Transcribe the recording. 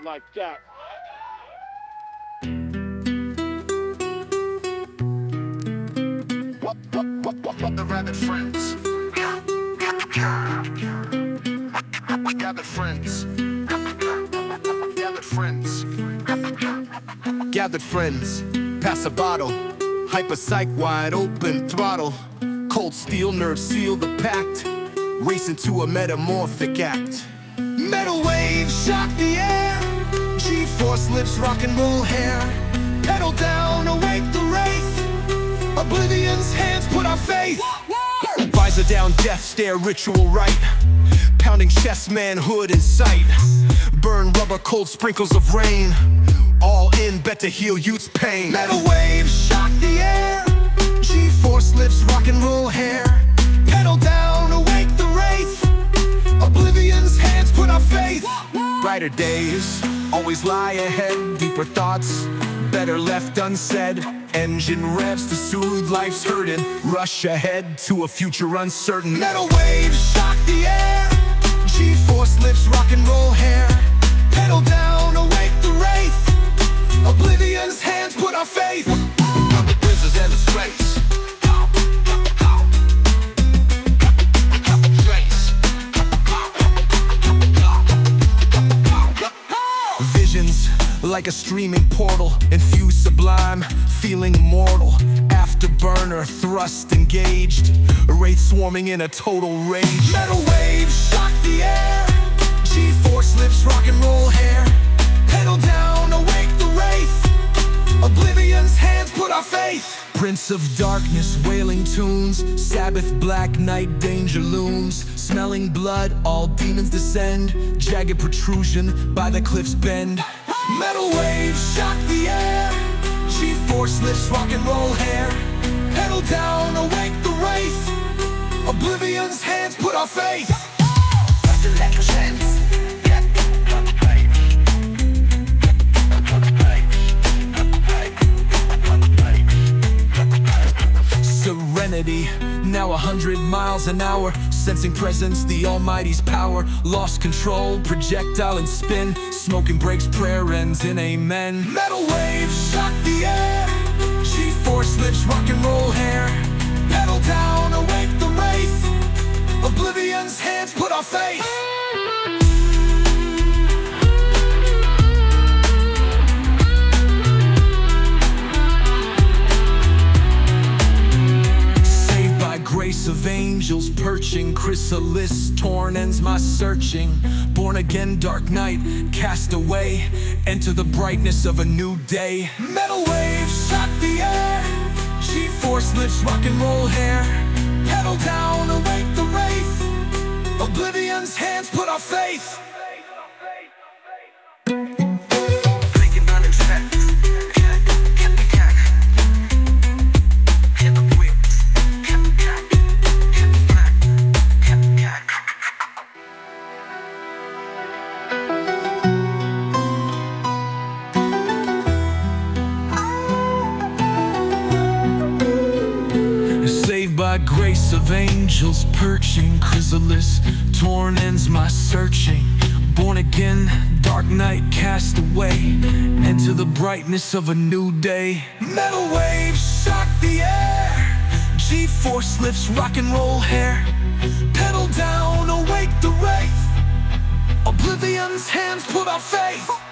like that. The rabbit friends. Gathered friends. Gathered friends. Gathered friends. Pass a bottle. Hyper psych wide open throttle. Cold steel nerves seal the pact. Race into a metamorphic act. Metal waves shock the air. G-force lifts rock and roll hair. Pedal down, awake the wraith. Oblivion's hands put our faith. Visor down, death stare, ritual right. Pounding chest, manhood in sight. Burn rubber, cold sprinkles of rain. All in, bet to heal youth's pain. Metal waves shock the air. G-force lifts rock and roll hair. Pedal down, awake the wraith. Oblivion's hands put our faith. Brighter days always lie ahead. Deeper thoughts, better left unsaid. Engine revs to soothe life's hurting. Rush ahead to a future uncertain. Metal waves shock the air. G-force lifts rock and roll hair. Pedal down, awake the wraith. Oblivion's hands put our faith. The prisoners and the straits. Visions like a streaming portal, infused sublime, feeling immortal. Afterburner, thrust engaged, wraith swarming in a total rage. Metal waves shock the air. G-force lifts rock and roll hair. Pedal down, awake the wraith. Oblivion's hands put our faith. Prince of darkness, wailing tunes. Sabbath, black night, danger looms. Smelling blood, all demons descend. Jagged protrusion by the cliff's bend. Metal waves shock the air. G-force lifts rock and roll hair. Pedal down, awake the wraith. Oblivion's hands put our faith. Serenity, now 100 miles an hour. Sensing presence, the Almighty's power. Lost control, projectile and spin. Smoking breaks, prayer ends in amen. Metal waves shock the air. G-force lifts rock and roll hair. Pedal down, awake the wraith. Oblivion's hands put our faith. Grace of angels perching, chrysalis, torn ends my searching. Born again, dark night, cast away, enter the brightness of a new day. Metal waves shock the air. G-force lifts rock and roll hair. Pedal down, awake the wraith. Oblivion's hands put our faith. By grace of angels perching, chrysalis, torn ends my searching. Born again, dark night cast away, into the brightness of a new day. Metal waves shock the air. G-force lifts rock and roll hair. Pedal down, awake the wraith. Oblivion's hands put our faith.